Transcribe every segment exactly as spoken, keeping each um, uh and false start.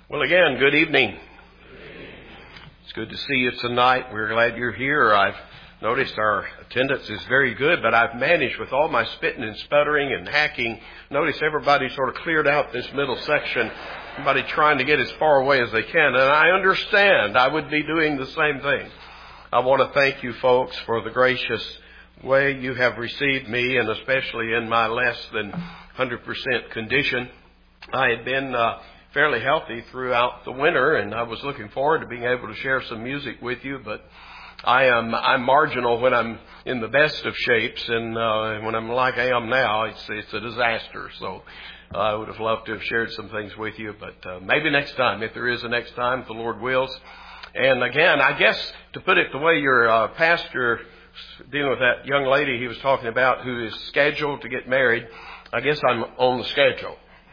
Well, again, good evening. It's good to see you tonight. We're glad you're here. I've noticed our attendance is very good, but I've managed with all my spitting and sputtering and hacking. Notice everybody sort of cleared out this middle section. Everybody trying to get as far away as they can. And I understand. I would be doing the same thing. I want to thank you folks for the gracious way you have received me, and especially in my less than one hundred percent condition. I had been uh, fairly healthy throughout the winter, and I was looking forward to being able to share some music with you, but I am I'm marginal when I'm in the best of shapes, and uh, when I'm like I am now, it's it's a disaster. So uh, I would have loved to have shared some things with you, but uh, maybe next time, if there is a next time, if the Lord wills. And again, I guess to put it the way your uh, pastor dealing with that young lady he was talking about who is scheduled to get married, I guess I'm on the schedule.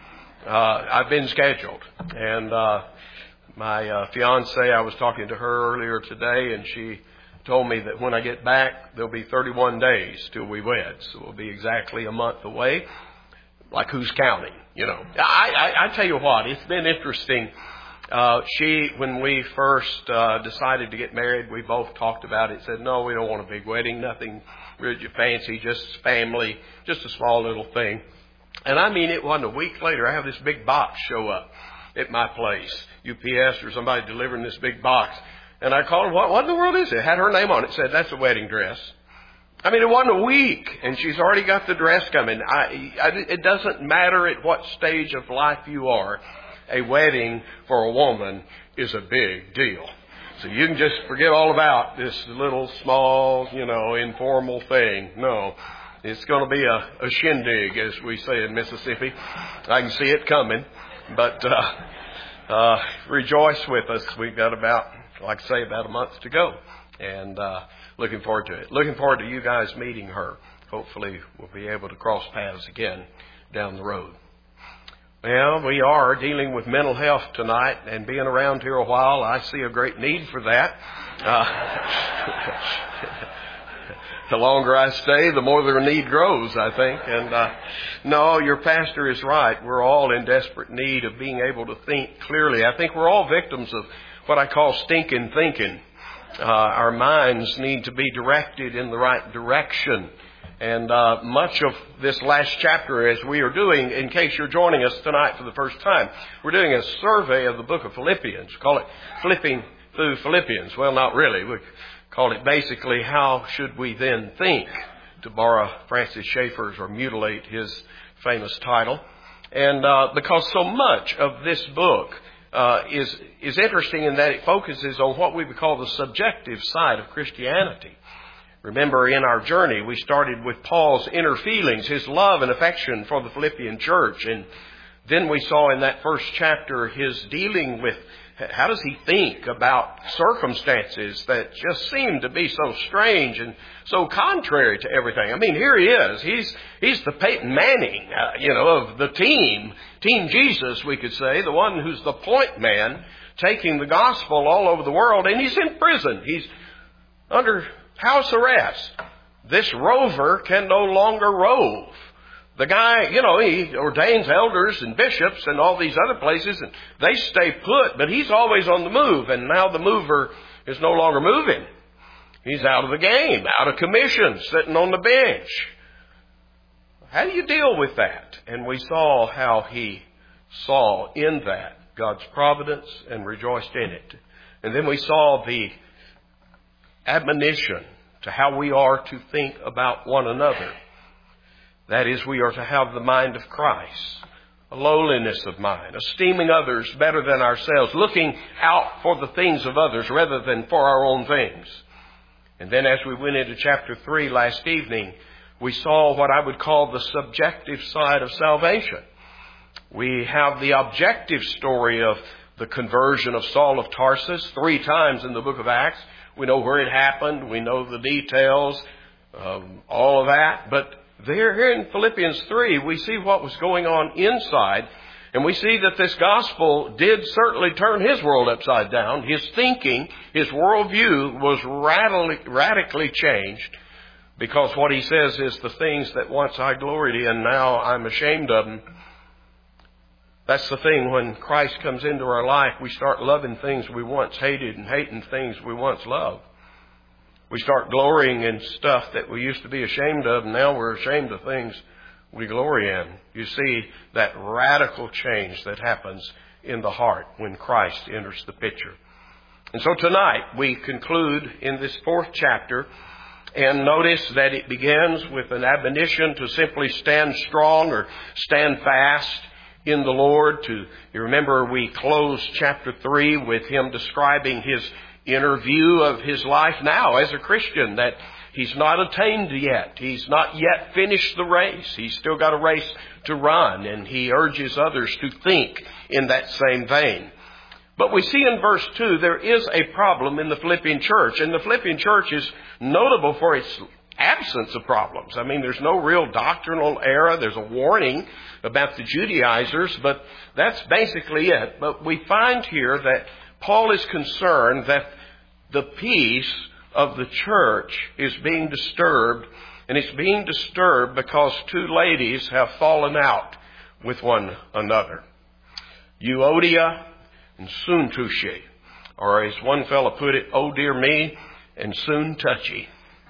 Uh, I've been scheduled, and uh, my uh, fiance, I was talking to her earlier today, and she told me that when I get back, there'll be thirty-one days till we wed, so we'll be exactly a month away. Like who's counting, you know? I, I, I tell you what, it's been interesting. Uh, she, when we first uh, decided to get married, we both talked about it. Said, no, we don't want a big wedding, nothing really fancy, just family, just a small little thing. And I mean, it wasn't a week later, I have this big box show up at my place. U P S or somebody delivering this big box. And I called her, what, what in the world is it? It had her name on it. It said, that's a wedding dress. I mean, it wasn't a week, and she's already got the dress coming. I, I, it doesn't matter at what stage of life you are. A wedding for a woman is a big deal. So you can just forget all about this little, small, you know, informal thing. No. It's going to be a, a shindig, as we say in Mississippi. I can see it coming. But uh, uh, rejoice with us. We've got about, like I say, about a month to go. And uh, looking forward to it. Looking forward to you guys meeting her. Hopefully we'll be able to cross paths again down the road. Well, we are dealing with mental health tonight, and being around here a while, I see a great need for that. Uh, The longer I stay, the more the need grows, I think. And uh, no, your pastor is right. We're all in desperate need of being able to think clearly. I think we're all victims of what I call stinking thinking. Uh, our minds need to be directed in the right direction. And uh, much of this last chapter, as we are doing, in case you're joining us tonight for the first time, we're doing a survey of the book of Philippians. We call it Flipping Through Philippians. Well, not really. We call it basically, how should we then think, to borrow Francis Schaeffer's or mutilate his famous title. And uh, because so much of this book uh, is is interesting in that it focuses on what we would call the subjective side of Christianity. Remember, in our journey, we started with Paul's inner feelings, his love and affection for the Philippian church. And then we saw in that first chapter his dealing with how does he think about circumstances that just seem to be so strange and so contrary to everything? I mean, here he is. He's he's the Peyton Manning, uh, you know, of the team, Team Jesus, we could say, the one who's the point man, taking the gospel all over the world, and he's in prison. He's under house arrest. This rover can no longer rove. The guy, you know, he ordains elders and bishops and all these other places, and they stay put, but he's always on the move, and now the mover is no longer moving. He's out of the game, out of commission, sitting on the bench. How do you deal with that? And we saw how he saw in that God's providence and rejoiced in it. And then we saw the admonition to how we are to think about one another. That is, we are to have the mind of Christ, a lowliness of mind, esteeming others better than ourselves, looking out for the things of others rather than for our own things. And then as we went into chapter three last evening, we saw what I would call the subjective side of salvation. We have the objective story of the conversion of Saul of Tarsus three times in the book of Acts. We know where it happened. We know the details, um, all of that. But there, here in Philippians three, we see what was going on inside. And we see that this gospel did certainly turn his world upside down. His thinking, his worldview was radically, radically changed. Because what he says is the things that once I gloried in, now I'm ashamed of them. That's the thing. When Christ comes into our life, we start loving things we once hated and hating things we once loved. We start glorying in stuff that we used to be ashamed of, and now we're ashamed of things we glory in. You see that radical change that happens in the heart when Christ enters the picture. And so tonight we conclude in this fourth chapter, and notice that it begins with an admonition to simply stand strong or stand fast in the Lord. To, you remember we closed chapter three with him describing his inner view of his life now as a Christian, that he's not attained yet. He's not yet finished the race. He's still got a race to run, and he urges others to think in that same vein. But we see in verse two there is a problem in the Philippian church, and the Philippian church is notable for its absence of problems. I mean, there's no real doctrinal error. There's a warning about the Judaizers, but that's basically it. But we find here that Paul is concerned that the peace of the church is being disturbed, and it's being disturbed because two ladies have fallen out with one another. Euodia and Syntyche, or as one fellow put it, oh dear me, and soon touchy.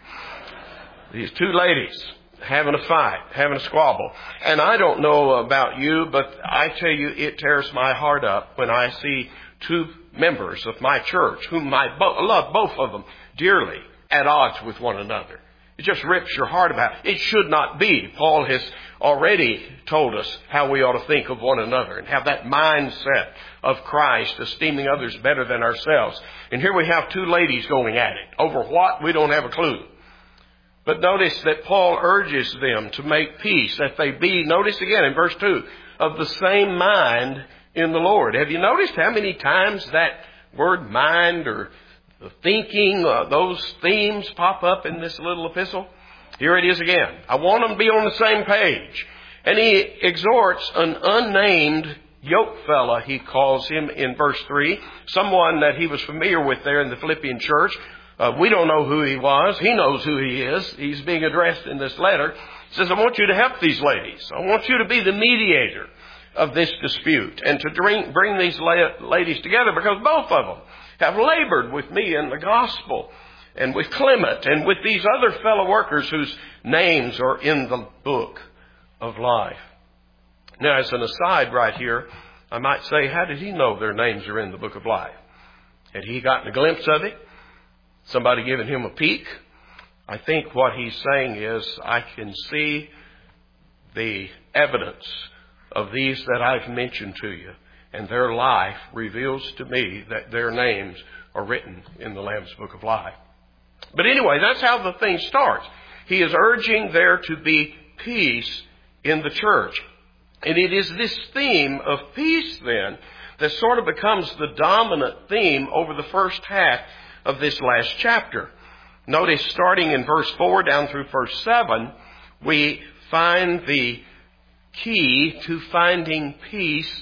These two ladies having a fight, having a squabble. And I don't know about you, but I tell you, it tears my heart up when I see two members of my church, whom I bo- love both of them dearly, at odds with one another. It just rips your heart about it. It should not be. Paul has already told us how we ought to think of one another and have that mindset of Christ, esteeming others better than ourselves. And here we have two ladies going at it. Over what? We don't have a clue. But notice that Paul urges them to make peace, that they be, notice again in verse two, of the same mind in the Lord. Have you noticed how many times that word mind or the thinking, uh, those themes pop up in this little epistle? Here it is again. I want them to be on the same page. And he exhorts an unnamed yoke fella, he calls him in verse three, someone that he was familiar with there in the Philippian church. Uh, we don't know who he was. He knows who he is. He's being addressed in this letter. He says, I want you to help these ladies. I want you to be the mediator of this dispute and to bring, bring these la- ladies together, because both of them have labored with me in the gospel and with Clement and with these other fellow workers whose names are in the book of life. Now, as an aside right here, I might say, how did he know their names are in the book of life? Had he gotten a glimpse of it? Somebody giving him a peek? I think what he's saying is, I can see the evidence of these that I've mentioned to you, and their life reveals to me that their names are written in the Lamb's Book of Life. But anyway, that's how the thing starts. He is urging there to be peace in the church. And it is this theme of peace then that sort of becomes the dominant theme over the first half of this last chapter. Notice starting in verse four down through verse seven, we find the key to finding peace,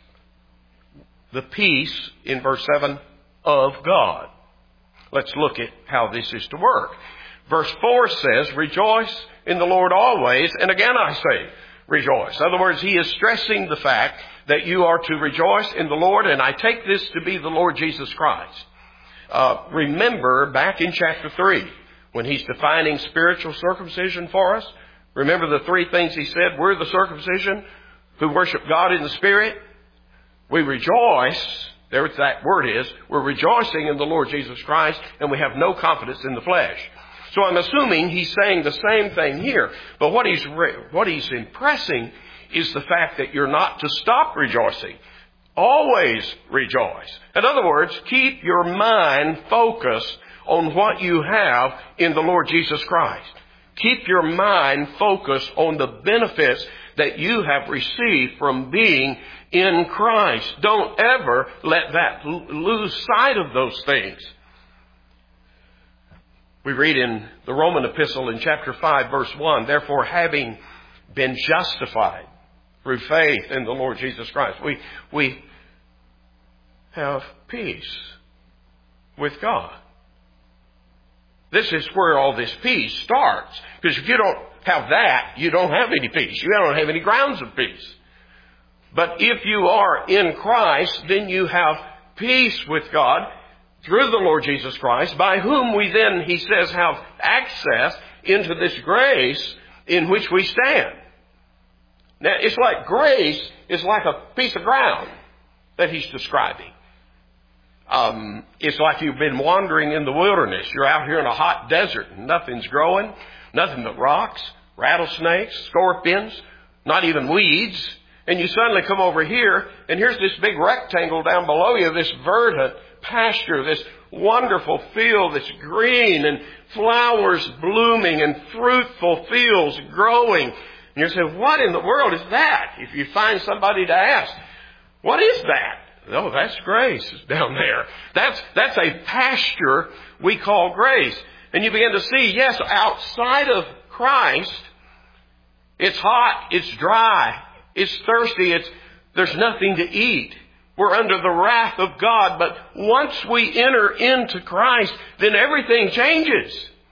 the peace in verse seven of God. Let's look at how this is to work. Verse four says, rejoice in the Lord always, and again I say, rejoice. In other words, he is stressing the fact that you are to rejoice in the Lord, and I take this to be the Lord Jesus Christ. Uh, remember back in chapter three, when he's defining spiritual circumcision for us, remember the three things he said? We're the circumcision who worship God in the Spirit. We rejoice, there that word is, we're rejoicing in the Lord Jesus Christ, and we have no confidence in the flesh. So I'm assuming he's saying the same thing here. But what he's, re- what he's impressing is the fact that you're not to stop rejoicing. Always rejoice. In other words, keep your mind focused on what you have in the Lord Jesus Christ. Keep your mind focused on the benefits that you have received from being in Christ. Don't ever let that lose sight of those things. We read in the Roman epistle in chapter five, verse one, therefore having been justified through faith in the Lord Jesus Christ, we, we have peace with God. This is where all this peace starts. Because if you don't have that, you don't have any peace. You don't have any grounds of peace. But if you are in Christ, then you have peace with God through the Lord Jesus Christ, by whom we then, he says, have access into this grace in which we stand. Now, it's like grace is like a piece of ground that he's describing. Um, it's like you've been wandering in the wilderness. You're out here in a hot desert and nothing's growing, nothing but rocks, rattlesnakes, scorpions, not even weeds. And you suddenly come over here and here's this big rectangle down below you, this verdant pasture, this wonderful field that's green and flowers blooming and fruitful fields growing. And you say, what in the world is that? If you find somebody to ask, what is that? Oh, that's grace down there. That's, that's a pasture we call grace. And you begin to see, yes, outside of Christ, it's hot, it's dry, it's thirsty, it's, there's nothing to eat. We're under the wrath of God. But once we enter into Christ, then everything changes.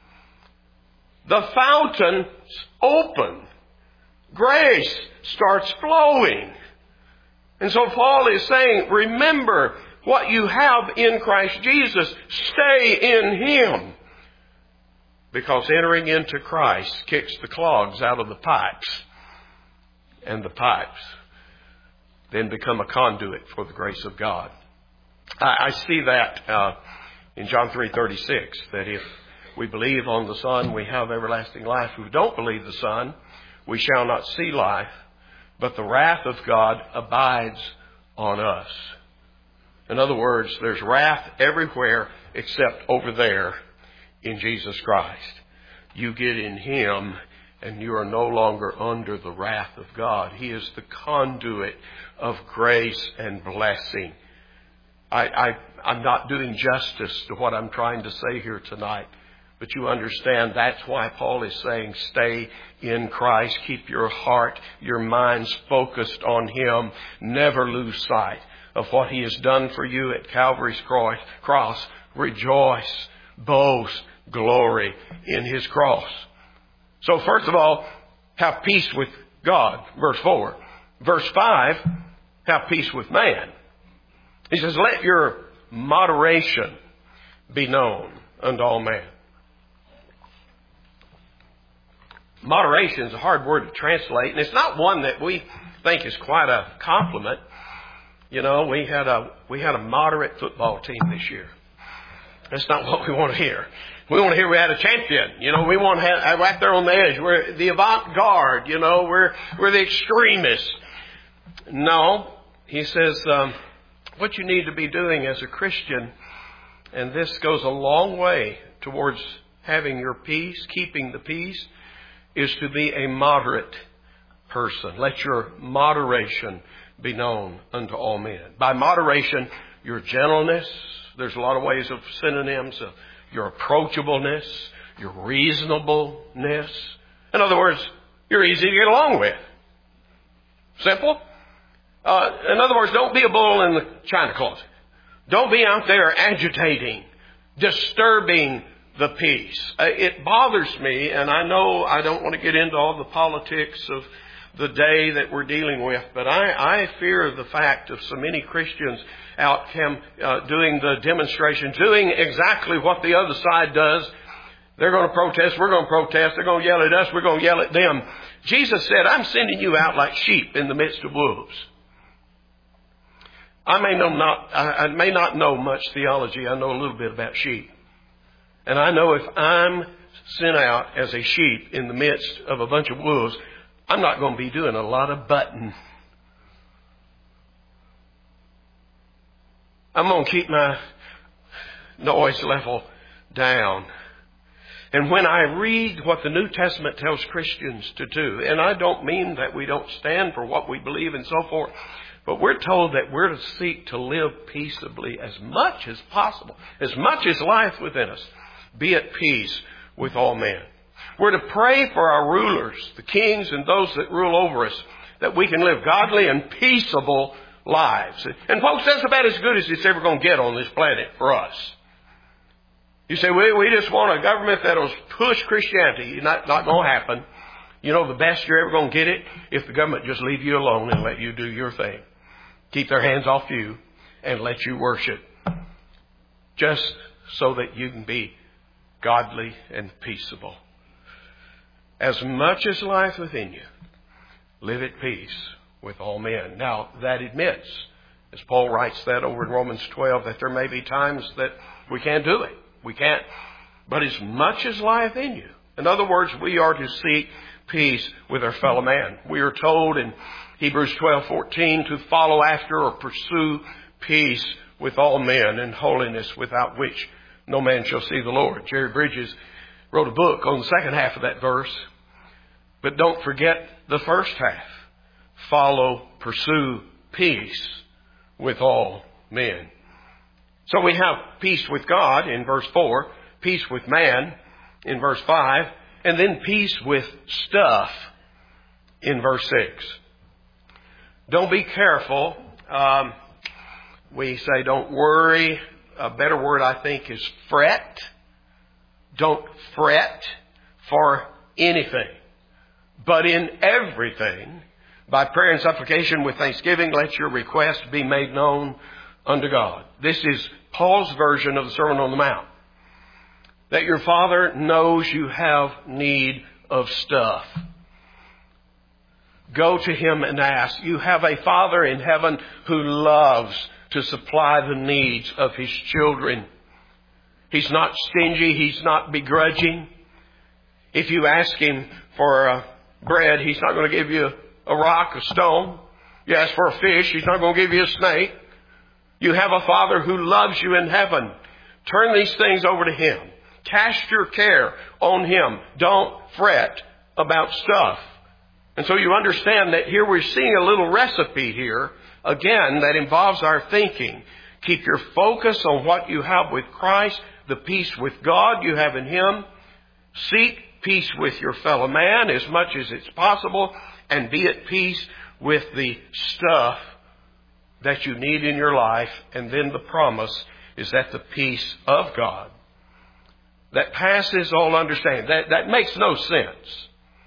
The fountains open. Grace starts flowing. And so Paul is saying, remember what you have in Christ Jesus. Stay in Him. Because entering into Christ kicks the clogs out of the pipes. And the pipes then become a conduit for the grace of God. I, I see that uh, in John three thirty-six, that if we believe on the Son, we have everlasting life. If we don't believe the Son, we shall not see life, but the wrath of God abides on us. In other words, there's wrath everywhere except over there in Jesus Christ. You get in Him and you are no longer under the wrath of God. He is the conduit of grace and blessing. I, I, I'm not doing justice to what I'm trying to say here tonight. But you understand that's why Paul is saying stay in Christ. Keep your heart, your minds focused on Him. Never lose sight of what He has done for you at Calvary's cross. Rejoice, boast, glory in His cross. So first of all, have peace with God. Verse four. Verse five, have peace with man. He says, let your moderation be known unto all men. Moderation is a hard word to translate, and it's not one that we think is quite a compliment. You know, we had a we had a moderate football team this year. That's not what we want to hear. We want to hear we had a champion. You know, we want to have right there on the edge. We're the avant-garde. You know, we're we're the extremists. No, he says um, what you need to be doing as a Christian, and this goes a long way towards having your peace, keeping the peace, is to be a moderate person. Let your moderation be known unto all men. By moderation, your gentleness. There's a lot of ways of synonyms. Uh, your approachableness, your reasonableness. In other words, you're easy to get along with. Simple. Uh, in other words, don't be a bull in the china closet. Don't be out there agitating, disturbing the peace. Uh, it bothers me, and I know I don't want to get into all the politics of the day that we're dealing with, but I, I fear the fact of so many Christians out cam, uh, doing the demonstrations, doing exactly what the other side does. They're going to protest, we're going to protest, they're going to yell at us, we're going to yell at them. Jesus said, I'm sending you out like sheep in the midst of wolves. I may know not, I, I may not know much theology, I know a little bit about sheep. And I know if I'm sent out as a sheep in the midst of a bunch of wolves, I'm not going to be doing a lot of butting. I'm going to keep my noise level down. And when I read what the New Testament tells Christians to do, and I don't mean that we don't stand for what we believe and so forth, but we're told that we're to seek to live peaceably as much as possible, as much as life within us. Be at peace with all men. We're to pray for our rulers, the kings and those that rule over us, that we can live godly and peaceable lives. And folks, that's about as good as it's ever going to get on this planet for us. You say, we, we just want a government that will push Christianity. Not, not going to happen. You know the best you're ever going to get it? If the government just leave you alone and let you do your thing. Keep their hands off you and let you worship. Just so that you can be godly and peaceable. As much as life within you, live at peace with all men. Now, that admits, as Paul writes that over in Romans twelve, that there may be times that we can't do it. We can't. But as much as lieth in you. In other words, we are to seek peace with our fellow man. We are told in Hebrews twelve fourteen to follow after or pursue peace with all men and holiness, without which no man shall see the Lord. Jerry Bridges wrote a book on the second half of that verse. But don't forget the first half. Follow, pursue peace with all men. So we have peace with God in verse four, peace with man in verse five, and then peace with stuff in verse six. Don't be careful. Um, we say don't worry. A better word, I think, is fret. Don't fret for anything. But in everything, by prayer and supplication with thanksgiving, let your request be made known unto God. This is Paul's version of the Sermon on the Mount. That your Father knows you have need of stuff. Go to Him and ask. You have a Father in heaven who loves to supply the needs of His children. He's not stingy. He's not begrudging. If you ask Him for uh, bread, He's not going to give you a rock, a stone. You ask for a fish, He's not going to give you a snake. You have a Father who loves you in heaven. Turn these things over to Him. Cast your care on Him. Don't fret about stuff. And so you understand that here we're seeing a little recipe here, again, that involves our thinking. Keep your focus on what you have with Christ, the peace with God you have in Him. Seek peace with your fellow man as much as it's possible, and be at peace with the stuff that you need in your life. And then the promise is that the peace of God that passes all understanding, that, that makes no sense.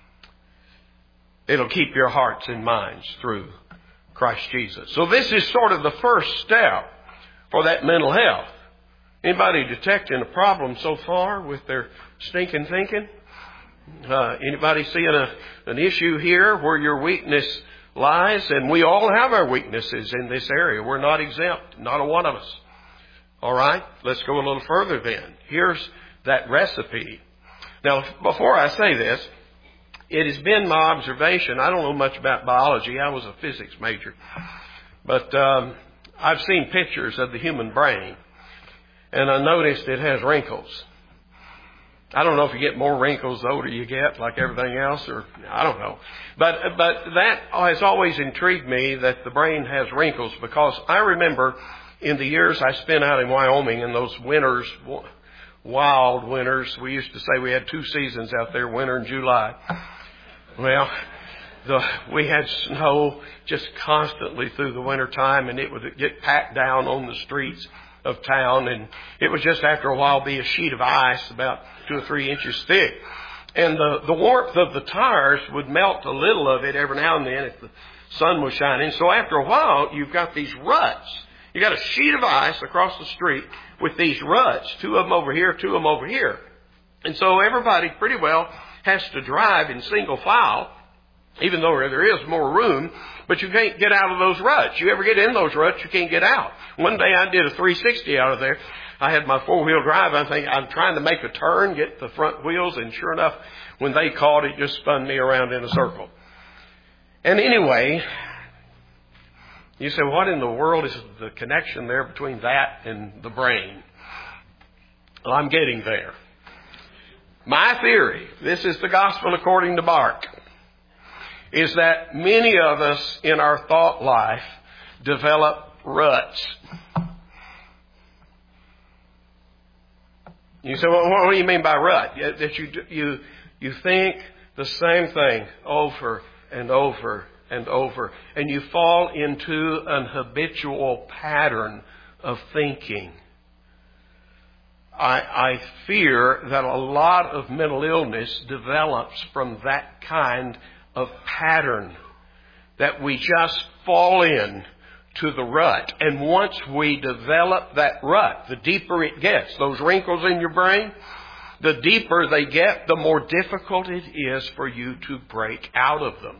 It'll keep your hearts and minds through Christ Jesus. So this is sort of the first step for that mental health. Anybody detecting a problem so far with their stinking thinking? Uh, anybody seeing a, an issue here where your weakness lies? And we all have our weaknesses in this area. We're not exempt. Not a one of us. All right. Let's go a little further then. Here's that recipe. Now, before I say this, it has been my observation. I don't know much about biology. I was a physics major. But um, I've seen pictures of the human brain. And I noticed it has wrinkles. I don't know if you get more wrinkles the older you get, like everything else, or I don't know. But but that has always intrigued me, that the brain has wrinkles, because I remember in the years I spent out in Wyoming in those winters, wild winters, we used to say we had two seasons out there, winter and July. Well, the, we had snow just constantly through the winter time, and it would get packed down on the streets of town, and it was just after a while be a sheet of ice about two or three inches thick. And the, the warmth of the tires would melt a little of it every now and then if the sun was shining. So after a while, you've got these ruts. You got a sheet of ice across the street with these ruts, two of them over here, two of them over here. And so everybody pretty well has to drive in single file, even though there is more room, but you can't get out of those ruts. You ever get in those ruts, you can't get out. One day I did a three sixty out of there. I had my four-wheel drive. I think I'm trying to make a turn, get the front wheels, and sure enough, when they caught it, just spun me around in a circle. And anyway, you say, what in the world is the connection there between that and the brain? Well, I'm getting there. My theory, this is the gospel according to Mark, is that many of us in our thought life develop ruts. You say, well, what do you mean by rut? That you you you think the same thing over and over and over, and you fall into an habitual pattern of thinking. I, I fear that a lot of mental illness develops from that kind of pattern, that we just fall in to the rut. And once we develop that rut, the deeper it gets, those wrinkles in your brain, the deeper they get, the more difficult it is for you to break out of them.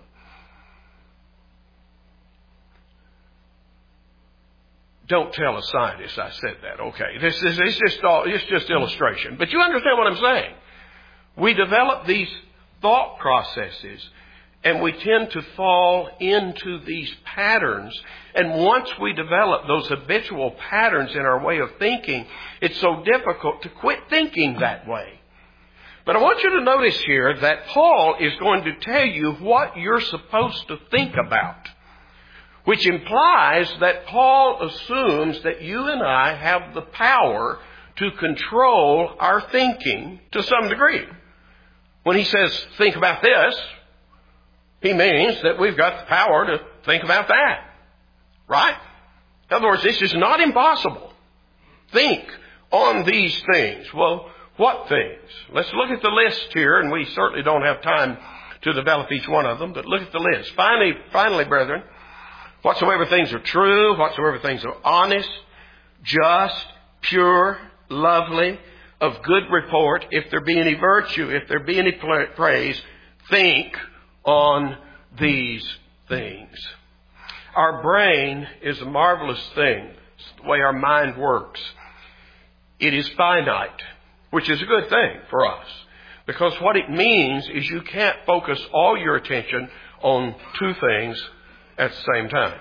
Don't tell a scientist I said that. Okay, this is it's just all, it's just illustration. But you understand what I'm saying. We develop these thought processes, and we tend to fall into these patterns. And once we develop those habitual patterns in our way of thinking, it's so difficult to quit thinking that way. But I want you to notice here that Paul is going to tell you what you're supposed to think about, which implies that Paul assumes that you and I have the power to control our thinking to some degree. When he says, think about this, he means that we've got the power to think about that. Right? In other words, this is not impossible. Think on these things. Well, what things? Let's look at the list here, and we certainly don't have time to develop each one of them, but look at the list. Finally, finally, brethren, whatsoever things are true, whatsoever things are honest, just, pure, lovely, of good report, if there be any virtue, if there be any praise, think on these things. Our brain is a marvelous thing. It's the way our mind works. It is finite, which is a good thing for us, because what it means is you can't focus all your attention on two things at the same time.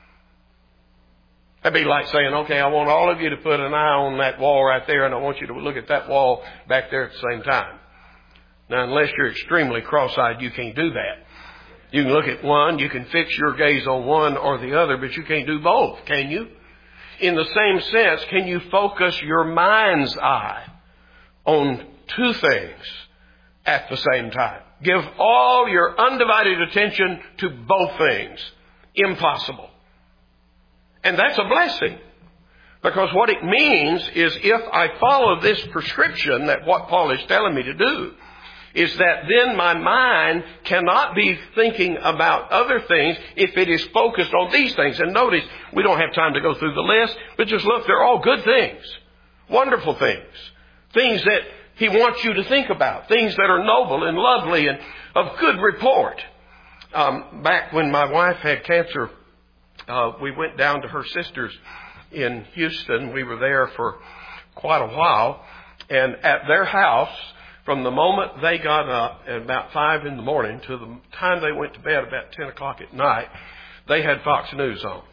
That'd be like saying, okay, I want all of you to put an eye on that wall right there, and I want you to look at that wall back there at the same time. Now, unless you're extremely cross-eyed, you can't do that. You can look at one, you can fix your gaze on one or the other, but you can't do both, can you? In the same sense, can you focus your mind's eye on two things at the same time? Give all your undivided attention to both things. Impossible. And that's a blessing. Because what it means is, if I follow this prescription, that what Paul is telling me to do, is that then my mind cannot be thinking about other things if it is focused on these things. And notice, we don't have time to go through the list, but just look, they're all good things. Wonderful things. Things that he wants you to think about. Things that are noble and lovely and of good report. Um, back when my wife had cancer, uh, we went down to her sister's in Houston. We were there for quite a while. And at their house, from the moment they got up at about five in the morning to the time they went to bed about ten o'clock at night, they had Fox News on.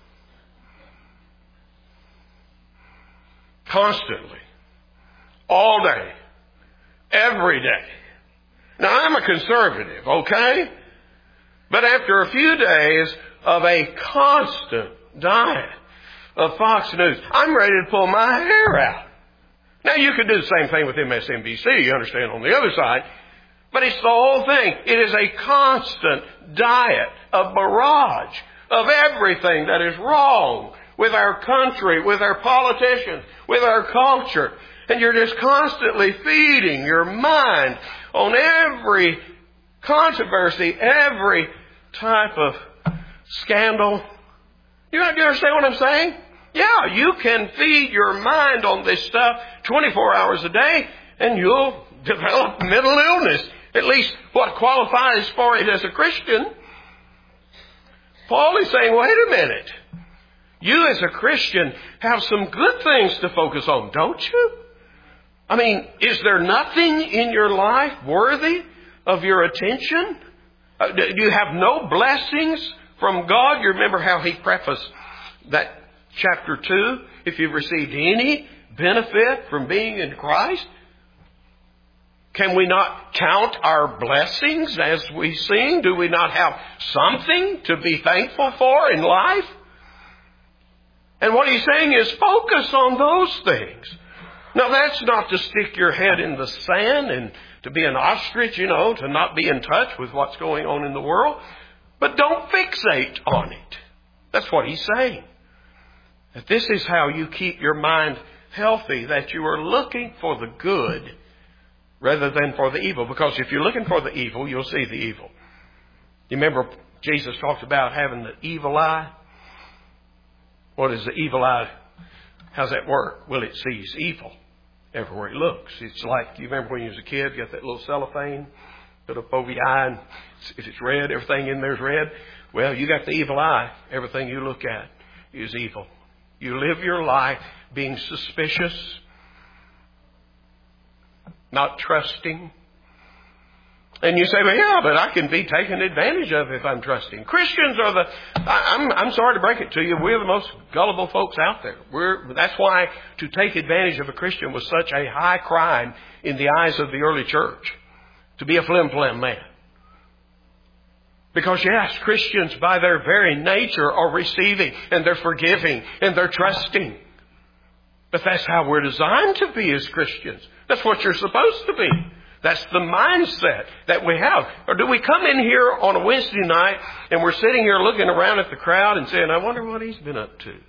Constantly. All day. Every day. Now, I'm a conservative, okay? But after a few days of a constant diet of Fox News, I'm ready to pull my hair out. Now, you could do the same thing with M S N B C, you understand, on the other side. But it's the whole thing. It is a constant diet, a barrage of everything that is wrong with our country, with our politicians, with our culture. And you're just constantly feeding your mind on every controversy, every type of scandal. You understand what I'm saying? Yeah, you can feed your mind on this stuff twenty-four hours a day, and you'll develop mental illness. At least what qualifies for it as a Christian. Paul is saying, wait a minute. You as a Christian have some good things to focus on, don't you? I mean, is there nothing in your life worthy of your attention? Uh, do you have no blessings from God? You remember how he prefaced that chapter two? If you've received any benefit from being in Christ, can we not count our blessings as we sing? Do we not have something to be thankful for in life? And what he's saying is focus on those things. Now, that's not to stick your head in the sand and to be an ostrich, you know, to not be in touch with what's going on in the world. But don't fixate on it. That's what he's saying. That this is how you keep your mind healthy that you are looking for the good rather than for the evil. Because if you're looking for the evil, you'll see the evil. You remember Jesus talked about having the evil eye? What is the evil eye? How's that work? Well, it sees evil everywhere it looks. It's like, you remember when you was a kid, you got that little cellophane, put up over your eye, and if it's red, everything in there's red. Well, you got the evil eye. Everything you look at is evil. You live your life being suspicious, not trusting. And you say, well, yeah, but I can be taken advantage of if I'm trusting. Christians are the, I, I'm, I'm sorry to break it to you, we're the most gullible folks out there. We're, that's why to take advantage of a Christian was such a high crime in the eyes of the early church. To be a flim-flam man. Because yes, Christians by their very nature are receiving and they're forgiving and they're trusting. But that's how we're designed to be as Christians. That's what you're supposed to be. That's the mindset that we have. Or do we come in here on a Wednesday night and we're sitting here looking around at the crowd and saying, I wonder what he's been up to.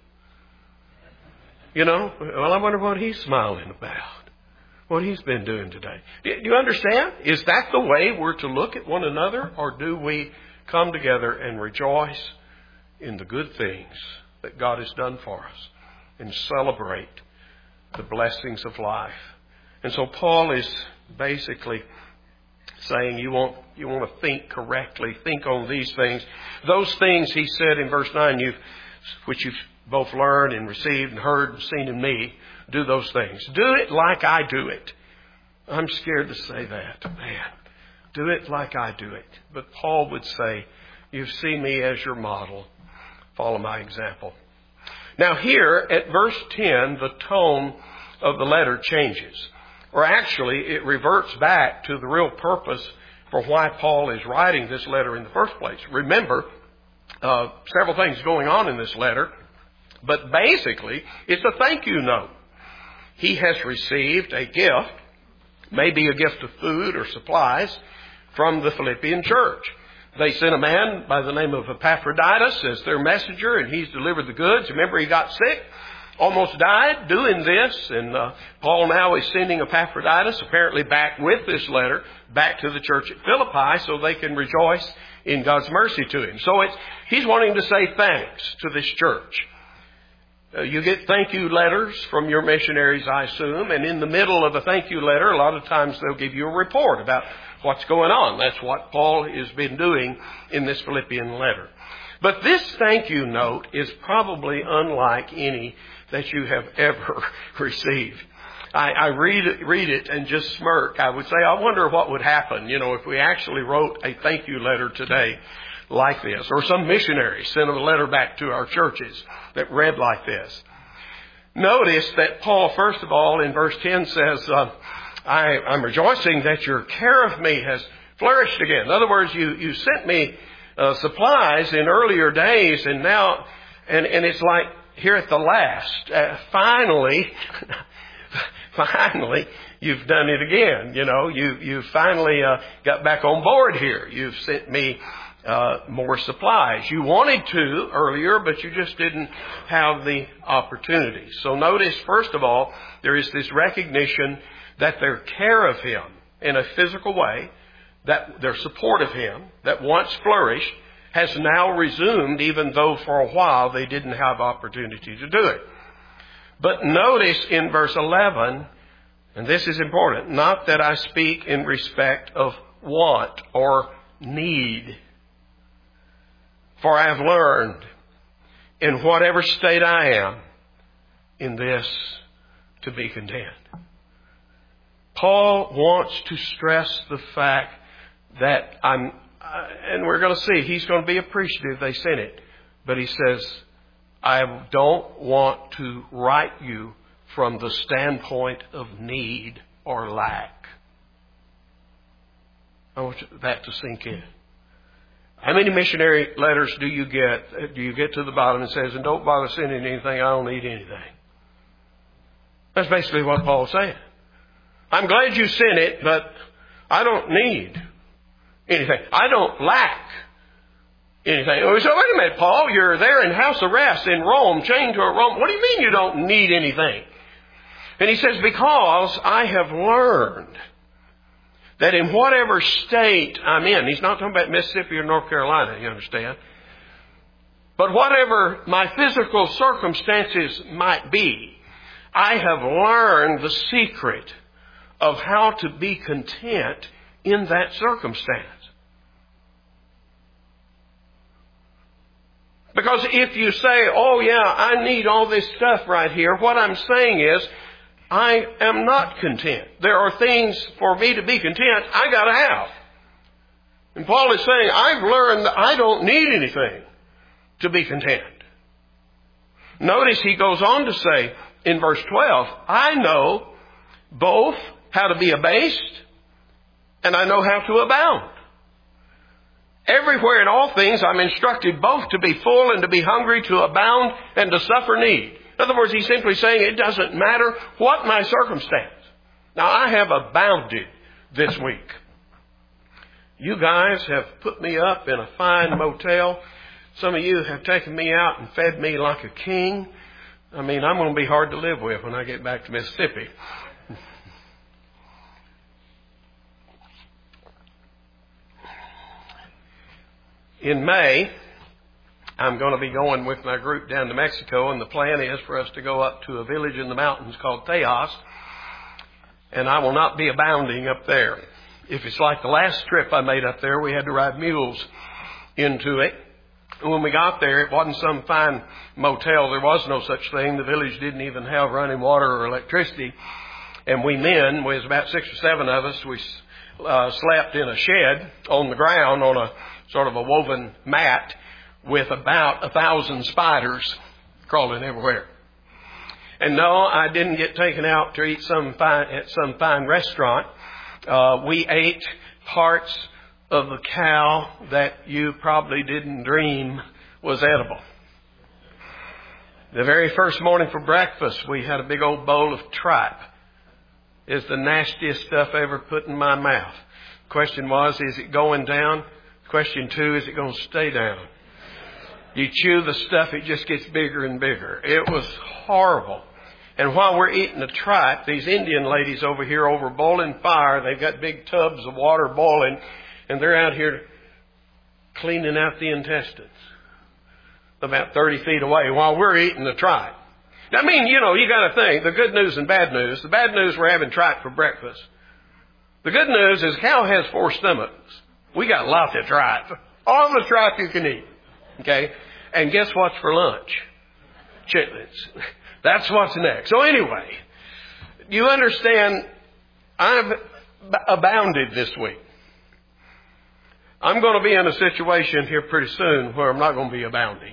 You know, well, I wonder what he's smiling about. What he's been doing today. Do you understand? Is that the way we're to look at one another? Or do we come together and rejoice in the good things that God has done for us and celebrate the blessings of life? And so Paul is basically saying you want, you want to think correctly, think on these things. Those things, he said in verse nine, you've, which you've both learned and received and heard and seen in me, do those things. Do it like I do it. I'm scared to say that. Man, do it like I do it. But Paul would say, you've seen me as your model. Follow my example. Now here at verse ten, the tone of the letter changes. Or actually, it reverts back to the real purpose for why Paul is writing this letter in the first place. Remember, uh, several things going on in this letter. But basically, it's a thank you note. He has received a gift, maybe a gift of food or supplies, from the Philippian church. They sent a man by the name of Epaphroditus as their messenger, and he's delivered the goods. Remember, he got sick, almost died doing this, and uh, Paul now is sending Epaphroditus apparently back with this letter back to the church at Philippi so they can rejoice in God's mercy to him. So it's, he's wanting to say thanks to this church. Uh, you get thank you letters from your missionaries, I assume, and in the middle of a thank you letter, a lot of times they'll give you a report about what's going on. That's what Paul has been doing in this Philippian letter. But this thank you note is probably unlike any that you have ever received. I, I read it, read it and just smirk. I would say, I wonder what would happen, you know, if we actually wrote a thank you letter today like this, or some missionary sent a letter back to our churches that read like this. Notice that Paul, first of all, in verse ten says, uh, I, I'm rejoicing that your care of me has flourished again. In other words, you, you sent me uh, supplies in earlier days, and now, and, and it's like here at the last, uh, finally, finally, you've done it again. You know, you, you finally uh, got back on board here. You've sent me Uh, more supplies. You wanted to earlier, but you just didn't have the opportunity. So notice, first of all, there is this recognition that their care of him in a physical way, that their support of him, that once flourished, has now resumed, even though for a while they didn't have opportunity to do it. But notice in verse eleven, and this is important, not that I speak in respect of want or need. For I have learned in whatever state I am in this to be content. Paul wants to stress the fact that I'm, and we're going to see, he's going to be appreciative they sent it. But he says, I don't want to write you from the standpoint of need or lack. I want that to sink in. How many missionary letters do you get? Do you get to the bottom and says, and don't bother sending anything, I don't need anything? That's basically what Paul's saying. I'm glad you sent it, but I don't need anything. I don't lack anything. So wait a minute, Paul, you're there in house arrest in Rome, chained to a Rome. What do you mean you don't need anything? And he says, because I have learned that in whatever state I'm in, he's not talking about Mississippi or North Carolina, you understand? But whatever my physical circumstances might be, I have learned the secret of how to be content in that circumstance. Because if you say, oh yeah, I need all this stuff right here, what I'm saying is, I am not content. There are things for me to be content I got to have. And Paul is saying, I've learned that I don't need anything to be content. Notice he goes on to say in verse twelve, I know both how to be abased and I know how to abound. Everywhere in all things I'm instructed both to be full and to be hungry, to abound and to suffer need. In other words, he's simply saying it doesn't matter what my circumstance. Now, I have abounded this week. You guys have put me up in a fine motel. Some of you have taken me out and fed me like a king. I mean, I'm going to be hard to live with when I get back to Mississippi. In May, I'm going to be going with my group down to Mexico, and the plan is for us to go up to a village in the mountains called Tejas, and I will not be abounding up there. If it's like the last trip I made up there, we had to ride mules into it. And when we got there, it wasn't some fine motel. There was no such thing. The village didn't even have running water or electricity. And we men, was about six or seven of us, we uh, slept in a shed on the ground on a sort of a woven mat with about a thousand spiders crawling everywhere. And no, I didn't get taken out to eat some fine, at some fine restaurant. Uh, we ate parts of the cow that you probably didn't dream was edible. The very first morning for breakfast, we had a big old bowl of tripe. It's the nastiest stuff I ever put in my mouth. The question was, is it going down? Question two, is it going to stay down? You chew the stuff, it just gets bigger and bigger. It was horrible. And while we're eating the tripe, these Indian ladies over here over boiling fire, they've got big tubs of water boiling, and they're out here cleaning out the intestines about thirty feet away while we're eating the tripe. I mean, you know, you got to think, the good news and bad news. The bad news, we're having tripe for breakfast. The good news is cow has four stomachs. We got lots of tripe. All the tripe you can eat. Okay? And guess what's for lunch? Chitlins. That's what's next. So anyway, you understand, I've abounded this week. I'm going to be in a situation here pretty soon where I'm not going to be abounding.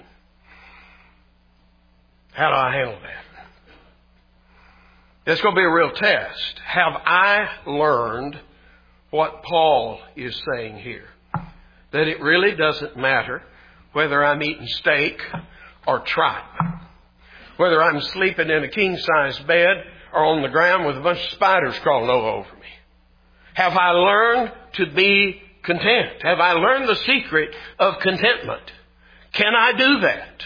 How do I handle that? It's going to be a real test. Have I learned what Paul is saying here? That it really doesn't matter whether I'm eating steak or tripe, whether I'm sleeping in a king-size bed or on the ground with a bunch of spiders crawling all over me. Have I learned to be content? Have I learned the secret of contentment? Can I do that?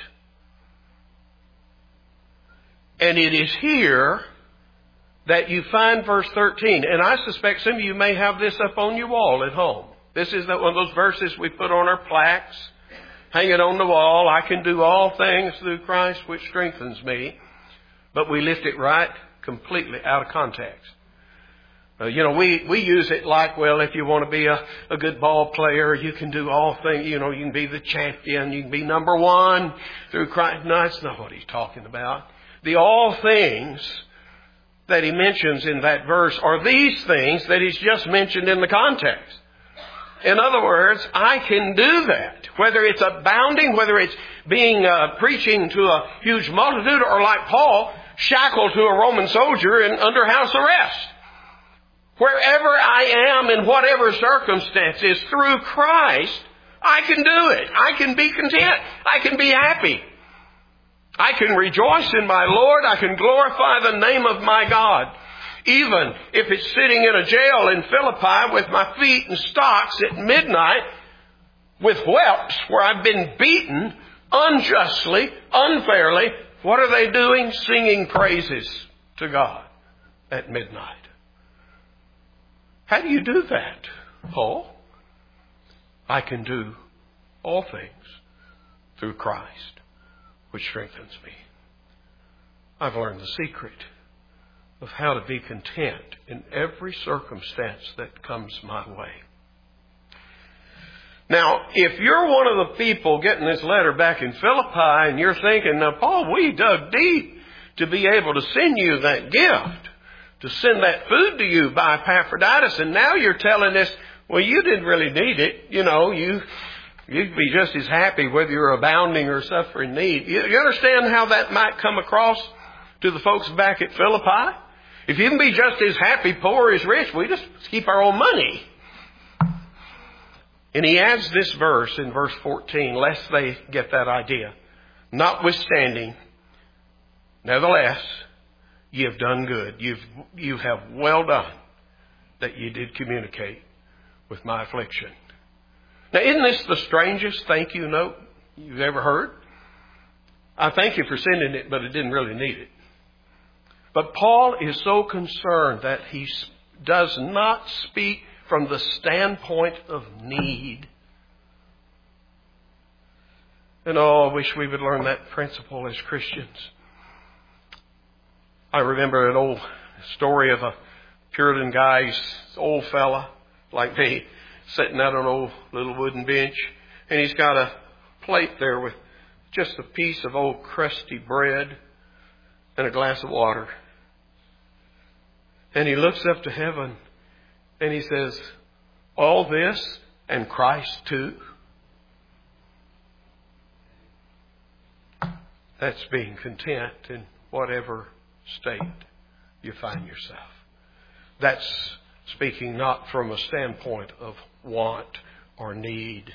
And it is here that you find verse thirteen. And I suspect some of you may have this up on your wall at home. This is one of those verses we put on our plaques, hang it on the wall. I can do all things through Christ which strengthens me. But we lift it right completely out of context. Uh, you know, we, we use it like, well, if you want to be a, a good ball player, you can do all things. You know, you can be the champion. You can be number one through Christ. No, that's not what he's talking about. The all things that he mentions in that verse are these things that he's just mentioned in the context. In other words, I can do that. Whether it's abounding, whether it's being uh, preaching to a huge multitude, or like Paul, shackled to a Roman soldier and under house arrest. Wherever I am in whatever circumstances, through Christ, I can do it. I can be content. I can be happy. I can rejoice in my Lord. I can glorify the name of my God. Even if it's sitting in a jail in Philippi with my feet in stocks at midnight with whelps where I've been beaten unjustly, unfairly. What are they doing? Singing praises to God. at midnight. How do you do that, Paul? I can do all things through Christ, which strengthens me. I've learned the secret of how to be content in every circumstance that comes my way. Now, if you're one of the people getting this letter back in Philippi and you're thinking, now, Paul, we dug deep to be able to send you that gift, to send that food to you by Epaphroditus, and now you're telling us, well, you didn't really need it. You know, you, you'd be just as happy whether you're abounding or suffering need. You, you understand how that might come across to the folks back at Philippi? If you can be just as happy poor as rich, we just keep our own money. And he adds this verse in verse fourteen, lest they get that idea. Notwithstanding, nevertheless, ye have done good. You've, you have well done that you did communicate with my affliction. Now, isn't this the strangest thank you note you've ever heard? I thank you for sending it, but it didn't really need it. But Paul is so concerned that he does not speak from the standpoint of need. And oh, I wish we would learn that principle as Christians. I remember an old story of a Puritan guy, old fella like me, sitting out on an old little wooden bench. And he's got a plate there with just a piece of old crusty bread and a glass of water. And he looks up to heaven and he says, all this and Christ too? That's being content in whatever state you find yourself. That's speaking not from a standpoint of want or need.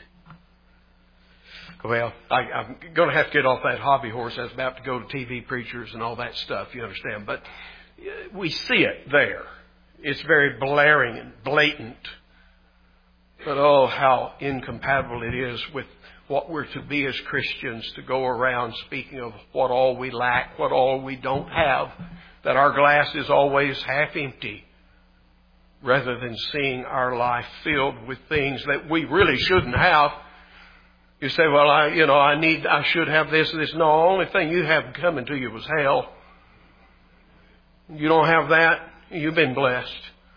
Well, I, I'm going to have to get off that hobby horse. I was about to go to T V preachers and all that stuff, you understand. But we see it there. It's very blaring and blatant. But oh, how incompatible it is with what we're to be as Christians, to go around speaking of what all we lack, what all we don't have, that our glass is always half empty, rather than seeing our life filled with things that we really shouldn't have. You say, well, I, you know, I need, I should have this and this. No, the only thing you have coming to you was hell. You don't have that, you've been blessed.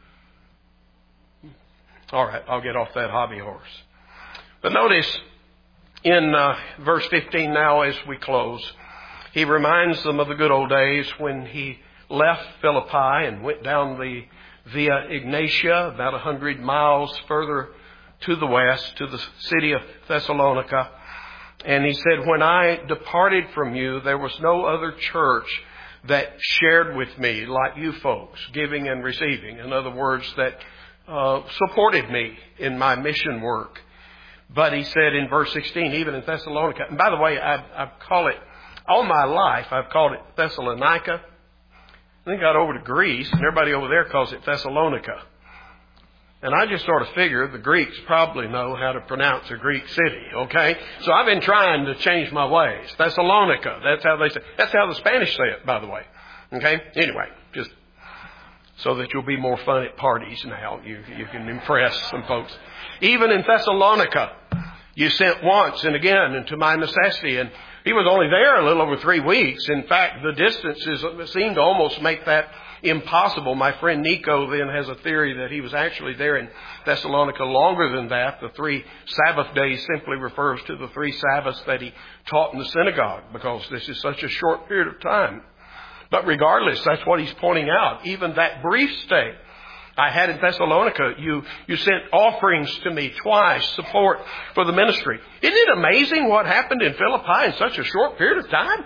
All right, I'll get off that hobby horse. But notice in uh, verse fifteen now as we close, he reminds them of the good old days when he left Philippi and went down the Via Ignatia, about a hundred miles further to the west, to the city of Thessalonica. And he said, when I departed from you, there was no other church that shared with me like you folks, giving and receiving. In other words, that uh, supported me in my mission work. But he said in verse sixteen, even in Thessalonica, and by the way, I, I call it, all my life, I've called it Thessalonica. Then got over to Greece, and everybody over there calls it Thessalonica. And I just sort of figured the Greeks probably know how to pronounce a Greek city, okay? So I've been trying to change my ways. Thessalonica, that's how they say. That's how the Spanish say it, by the way. Okay? Anyway, just so that you'll be more fun at parties now. You, you can impress some folks. Even in Thessalonica, you sent once and again into my necessity. And he was only there a little over three weeks. In fact, the distances seemed to almost make that impossible. My friend Nico then has a theory that he was actually there in Thessalonica longer than that. The three Sabbath days simply refers to the three Sabbaths that he taught in the synagogue, because this is such a short period of time. But regardless, that's what he's pointing out. Even that brief stay I had in Thessalonica, you, you sent offerings to me twice, support for the ministry. Isn't it amazing what happened in Philippi in such a short period of time?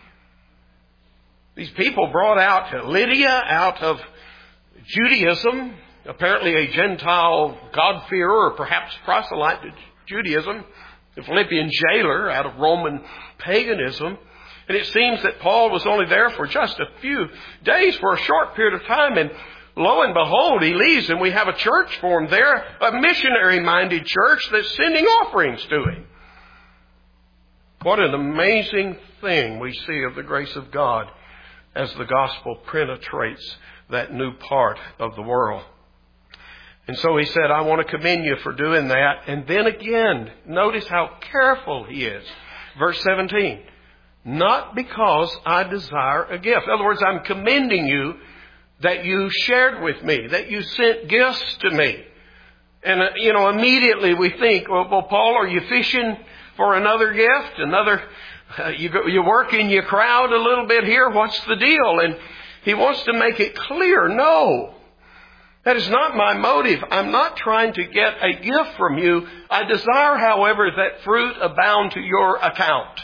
These people brought out Lydia out of Judaism, apparently a Gentile God-fearer or perhaps proselyte to Judaism. The Philippian jailer out of Roman paganism. And it seems that Paul was only there for just a few days, for a short period of time. And lo and behold, he leaves and we have a church formed there, a missionary-minded church that's sending offerings to him. What an amazing thing we see of the grace of God as the gospel penetrates that new part of the world. And so he said, I want to commend you for doing that. And then again, notice how careful he is. Verse seventeen, not because I desire a gift. In other words, I'm commending you that you shared with me, that you sent gifts to me. And, uh, you know, immediately we think, well, well, Paul, are you fishing for another gift? Another, uh, you, go, you work in your crowd a little bit here? What's the deal? And he wants to make it clear, no. That is not my motive. I'm not trying to get a gift from you. I desire, however, that fruit abound to your account.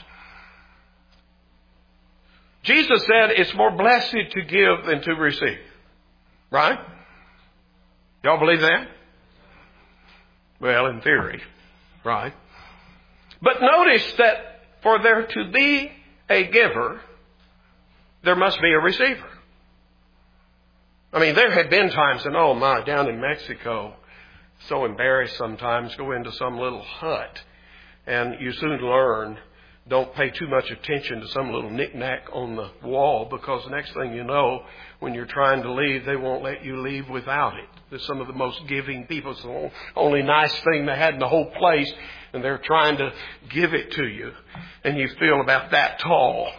Jesus said it's more blessed to give than to receive. Right? Y'all believe that? Well, in theory. Right? But notice that for there to be a giver, there must be a receiver. I mean, there had been times, and oh my, down in Mexico, so embarrassed sometimes, go into some little hut, and you soon learn, don't pay too much attention to some little knick-knack on the wall, because the next thing you know, when you're trying to leave, they won't let you leave without it. They're some of the most giving people. It's the only nice thing they had in the whole place, and they're trying to give it to you, and you feel about that tall.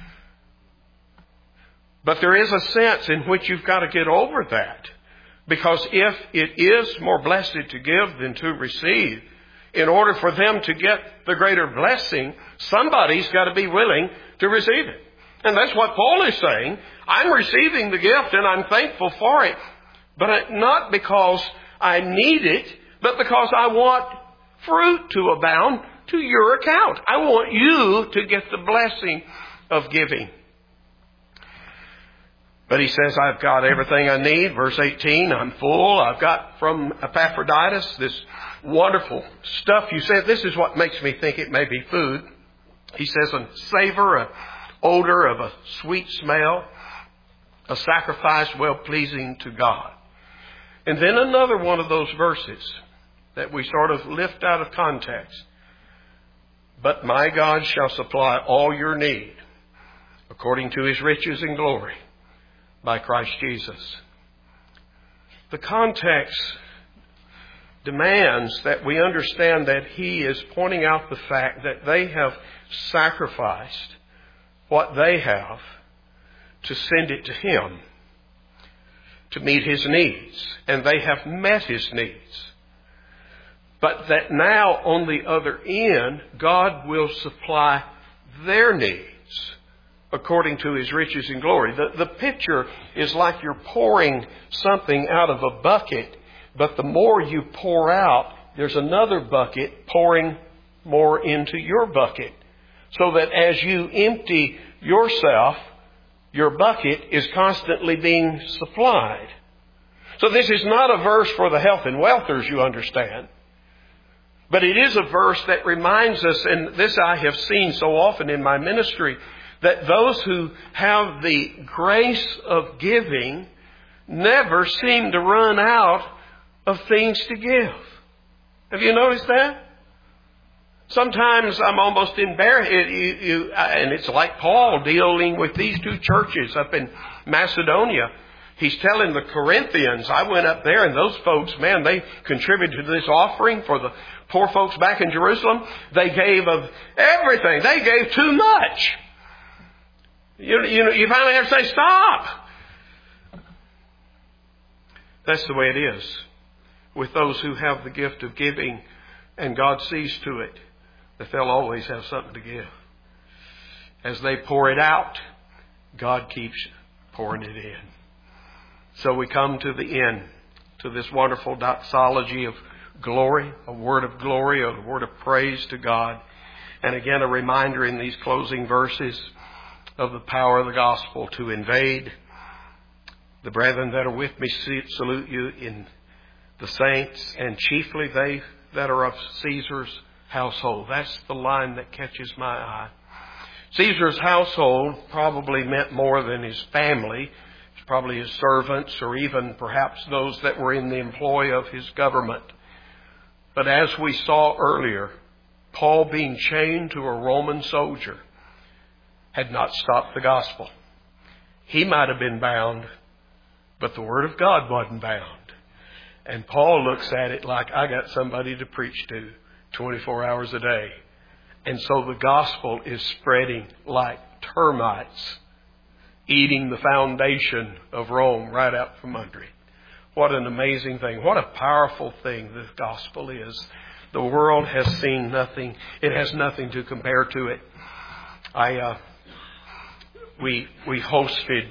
But there is a sense in which you've got to get over that. Because if it is more blessed to give than to receive, in order for them to get the greater blessing, somebody's got to be willing to receive it. And that's what Paul is saying. I'm receiving the gift and I'm thankful for it. But not because I need it, but because I want fruit to abound to your account. I want you to get the blessing of giving. But he says, I've got everything I need. Verse eighteen, I'm full. I've got from Epaphroditus this wonderful stuff. You said, this is what makes me think it may be food. He says, a savor, a odor of a sweet smell, a sacrifice well-pleasing to God. And then another one of those verses that we sort of lift out of context. But my God shall supply all your need according to his riches and glory by Christ Jesus. The context demands that we understand that he is pointing out the fact that they have sacrificed what they have to send it to him to meet his needs. And they have met his needs. But that now on the other end, God will supply their needs according to his riches and glory. The, the picture is like you're pouring something out of a bucket, but the more you pour out, there's another bucket pouring more into your bucket. So that as you empty yourself, your bucket is constantly being supplied. So this is not a verse for the health and wealthers, you understand. But it is a verse that reminds us, and this I have seen so often in my ministry, that those who have the grace of giving never seem to run out of things to give. Have you noticed that? Sometimes I'm almost embarrassed. You, you, and it's like Paul dealing with these two churches up in Macedonia. He's telling the Corinthians, I went up there and those folks, man, they contributed to this offering for the poor folks back in Jerusalem. They gave of everything. They gave too much. You, you, you finally have to say, stop. That's the way it is with those who have the gift of giving, and God sees to it that they'll always have something to give. As they pour it out, God keeps pouring it in. So we come to the end, to this wonderful doxology of glory, a word of glory, a word of praise to God. And again, a reminder in these closing verses of the power of the gospel to invade. The brethren that are with me salute you in the saints, and chiefly they that are of Caesar's household. That's the line that catches my eye. Caesar's household probably meant more than his family. It's probably his servants, or even perhaps those that were in the employ of his government. But as we saw earlier, Paul being chained to a Roman soldier had not stopped the gospel. He might have been bound, but the Word of God wasn't bound. And Paul looks at it like, I got somebody to preach to twenty-four hours a day. And so the gospel is spreading like termites, eating the foundation of Rome right out from under it. What an amazing thing. What a powerful thing the gospel is. The world has seen nothing. It has nothing to compare to it. I, uh, we, we hosted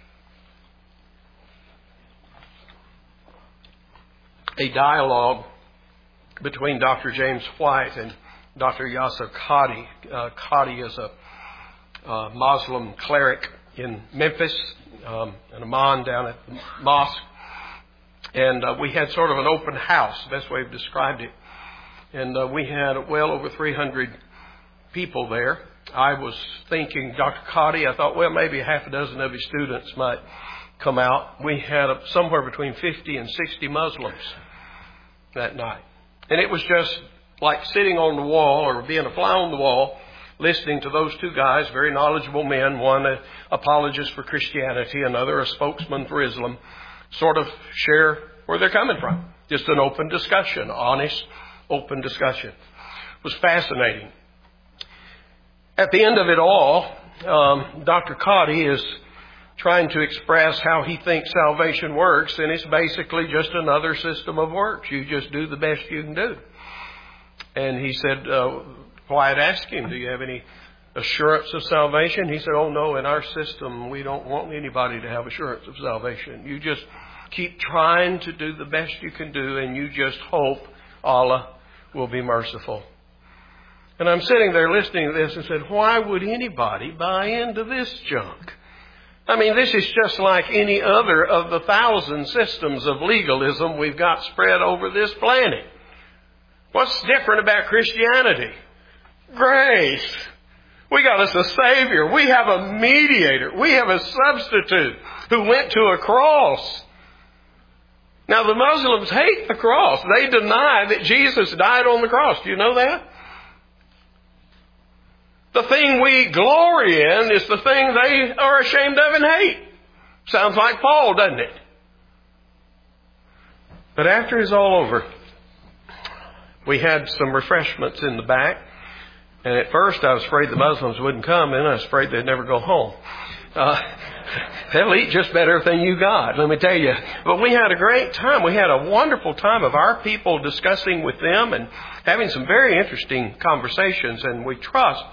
a dialogue between Doctor James White and Doctor Yasser Qadhi. Uh, Qadhi is a uh, Muslim cleric in Memphis, um, an imam down at the mosque. And uh, we had sort of an open house, the best way I've described it. And uh, we had well over three hundred people there. I was thinking, Doctor Qadhi, I thought, well, maybe a half a dozen of his students might come out. We had a, somewhere between fifty and sixty Muslims that night. And it was just like sitting on the wall or being a fly on the wall, listening to those two guys, very knowledgeable men, one an apologist for Christianity, another a spokesman for Islam, sort of share where they're coming from. Just an open discussion, honest, open discussion. It was fascinating. At the end of it all, um, Doctor Qadhi is trying to express how he thinks salvation works, and it's basically just another system of works. You just do the best you can do. And he said, uh, Wyatt asked him, do you have any assurance of salvation? He said, oh no, in our system we don't want anybody to have assurance of salvation. You just keep trying to do the best you can do, and you just hope Allah will be merciful. And I'm sitting there listening to this and said, why would anybody buy into this junk? I mean, this is just like any other of the thousand systems of legalism we've got spread over this planet. What's different about Christianity? Grace. We got us a Savior. We have a mediator. We have a substitute who went to a cross. Now, the Muslims hate the cross. They deny that Jesus died on the cross. Do you know that? The thing we glory in is the thing they are ashamed of and hate. Sounds like Paul, doesn't it? But after it's all over, we had some refreshments in the back. And at first I was afraid the Muslims wouldn't come, and I was afraid they'd never go home. Uh, they'll eat just about everything you got, let me tell you. But we had a great time. We had a wonderful time of our people discussing with them and having some very interesting conversations. And we trust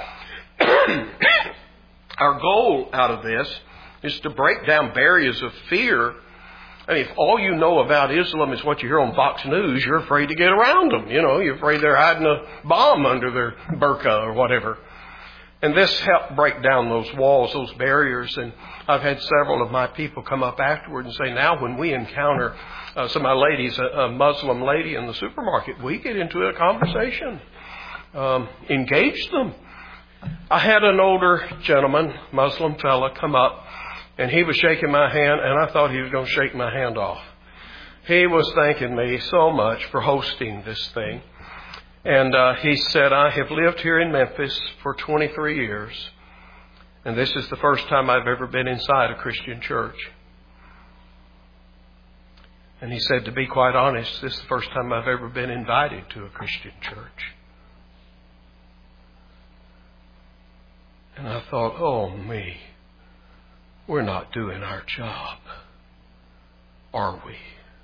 our goal out of this is to break down barriers of fear. I mean, if all you know about Islam is what you hear on Fox News, you're afraid to get around them. You know, you're afraid they're hiding a bomb under their burqa or whatever. And this helped break down those walls, those barriers. And I've had several of my people come up afterward and say, now when we encounter uh, some of my ladies, a, a Muslim lady in the supermarket, we get into a conversation, um, engage them. I had an older gentleman, Muslim fella, come up, and he was shaking my hand, and I thought he was going to shake my hand off. He was thanking me so much for hosting this thing. And uh, he said, I have lived here in Memphis for twenty-three years, and this is the first time I've ever been inside a Christian church. And he said, to be quite honest, this is the first time I've ever been invited to a Christian church. And I thought, oh me, we're not doing our job, are we?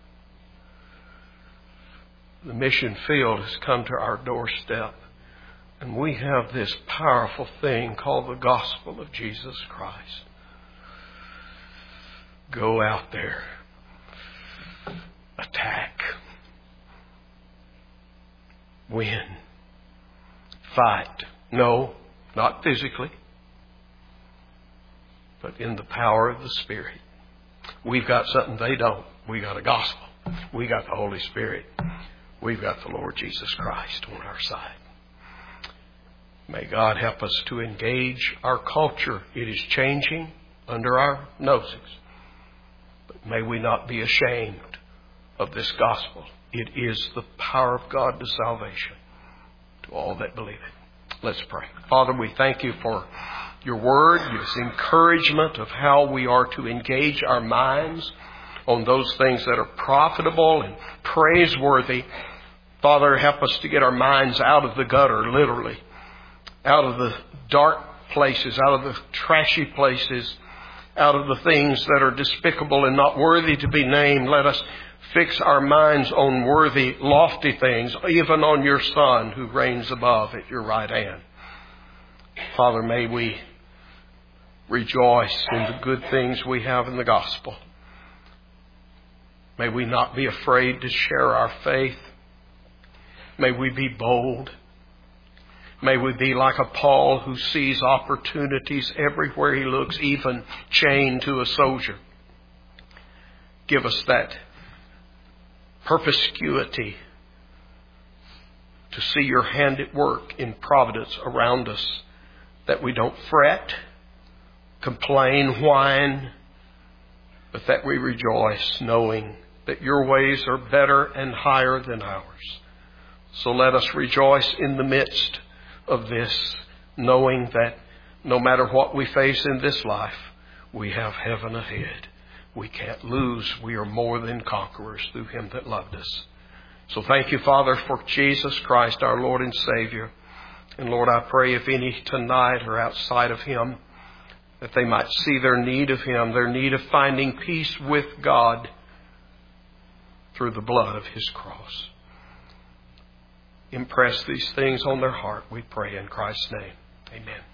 The mission field has come to our doorstep, and we have this powerful thing called the gospel of Jesus Christ. Go out there, attack, win, fight. No, not physically, but in the power of the Spirit. We've got something they don't. We got a gospel. We got the Holy Spirit. We've got the Lord Jesus Christ on our side. May God help us to engage our culture. It is changing under our noses. But may we not be ashamed of this gospel. It is the power of God to salvation to all that believe it. Let's pray. Father, we thank you for your word, this encouragement of how we are to engage our minds on those things that are profitable and praiseworthy. Father, help us to get our minds out of the gutter, literally, out of the dark places, out of the trashy places, out of the things that are despicable and not worthy to be named. Let us fix our minds on worthy, lofty things, even on your Son who reigns above at your right hand. Father, may we rejoice in the good things we have in the gospel. May we not be afraid to share our faith. May we be bold. May we be like a Paul who sees opportunities everywhere he looks, even chained to a soldier. Give us that perspicuity to see your hand at work in providence around us, that we don't fret, complain, whine, but that we rejoice knowing that your ways are better and higher than ours. So let us rejoice in the midst of this, knowing that no matter what we face in this life, we have heaven ahead. We can't lose. We are more than conquerors through Him that loved us. So thank you, Father, for Jesus Christ, our Lord and Savior. And Lord, I pray if any tonight are outside of Him, that they might see their need of Him, their need of finding peace with God through the blood of His cross. Impress these things on their heart, we pray in Christ's name. Amen.